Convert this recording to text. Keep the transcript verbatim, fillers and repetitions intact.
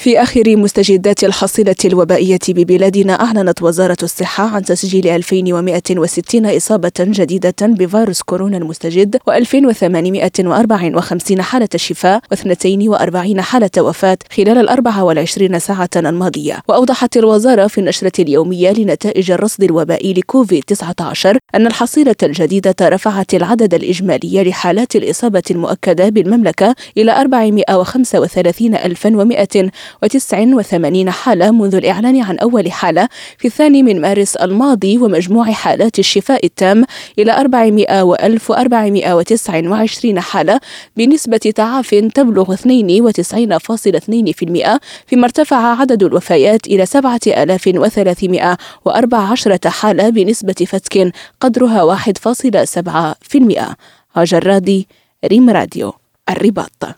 في آخر مستجدات الحصيلة الوبائية ببلادنا، أعلنت وزارة الصحة عن تسجيل ألفين ومئة وستين إصابة جديدة بفيروس كورونا المستجد، وألف وثمانمئة وأربعة وخمسين حالة شفاء، واثنتين وأربعين حالة وفاة خلال الأربع والعشرين ساعة الماضية. وأوضحت الوزارة في النشرة اليومية لنتائج الرصد الوبائي لكوفيد تسعة عشر أن الحصيلة الجديدة رفعت العدد الإجمالي لحالات الإصابة المؤكدة بالمملكة إلى أربعمئة وخمسة وثلاثين ألفا ومئة وتسعة وثمانين حالة منذ الإعلان عن أول حالة في الثاني من مارس الماضي، ومجموع حالات الشفاء التام إلى أربعمئة وألف وأربعمئة وتسعة وعشرين حالة بنسبة تعاف تبلغ اثنين وتسعين فاصلة اثنين بالمئة، فيما ارتفع عدد الوفيات إلى سبعة آلاف وثلاثمئة وأربع عشرة حالة بنسبة فتك قدرها واحد فاصلة سبعة بالمئة. هاجر رادي، ريم راديو، الرباط.